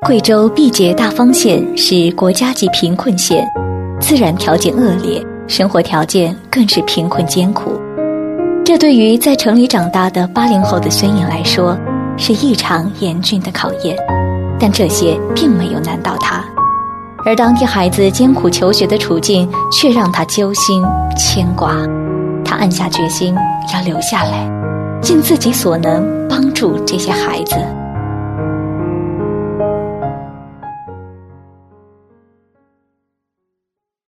贵州毕节大方县是国家级贫困县，自然条件恶劣，生活条件更是贫困艰苦。这对于在城里长大的80后的孙颖来说，是异常严峻的考验。但这些并没有难倒他，而当地孩子艰苦求学的处境却让他揪心牵挂。他暗下决心要留下来，尽自己所能帮助这些孩子。